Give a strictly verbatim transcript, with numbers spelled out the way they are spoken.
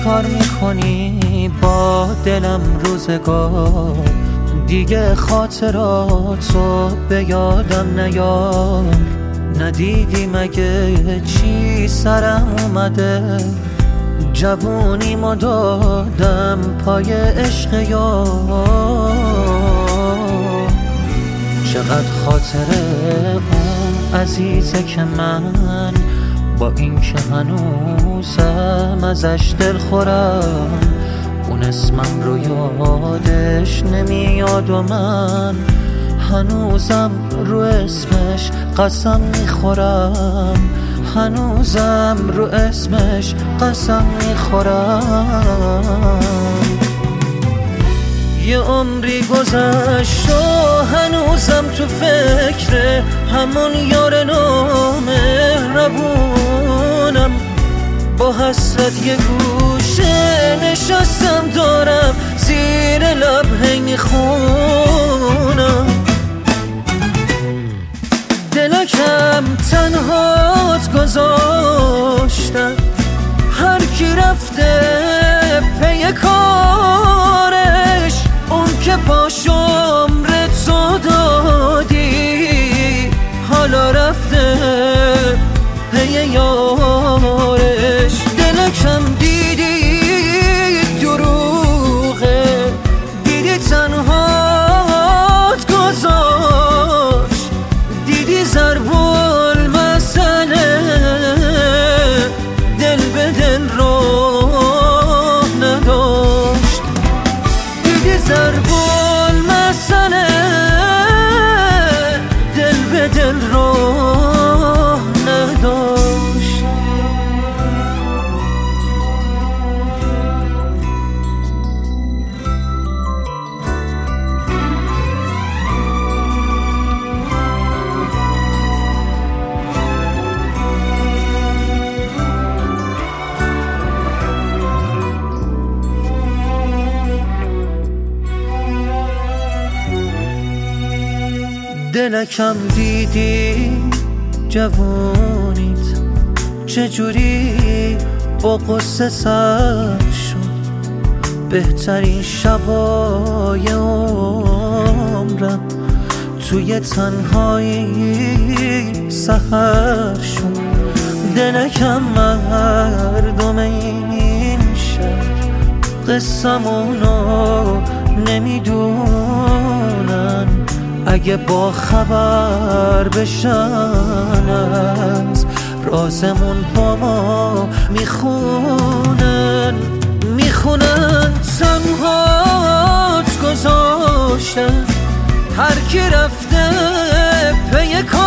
چیکار میکنی با دلم روزگار؟ دیگه خاطراتو به یادم نیار. ندیدی مگه چی سرم اومده؟ جوونیمو دادم پای عشق یار. چقدر خاطره اون عزیزه که من با این که هنوزم ازش دل خورم. اون اسمم رو یادش نمیاد و من هنوزم رو اسمش قسم میخورم. هنوزم رو اسمش قسم میخورم. یه عمری گذشت و هنوزم تو فکر همون یار نامهربونم. با حسرت یه گوشه نشستم دارم زیر لب هی میخونم. دلکم تنهات گذاشتم، هر کی رفته پی کارش. اون که پاشو عمرتو دادی حالا رفته پی یارش. دلکم دیدی دروغه، دیدی تنهات گذاشت، دیدی ضرب المثله دل به دل راه نداشت. دیدی ضرب المثله دل به دل راه نداشت. دلکم دیدی جوونیت چجوری با قصه سر شد. بهترین شبای عمرم توی تنهایی سحر شد. دلکم مردم این شهر قصمونو نمیدونن. اگه با خبر بشن از رازمون با ما میخونن. میخونن تنهات گذاشتن، هر کی رفته پی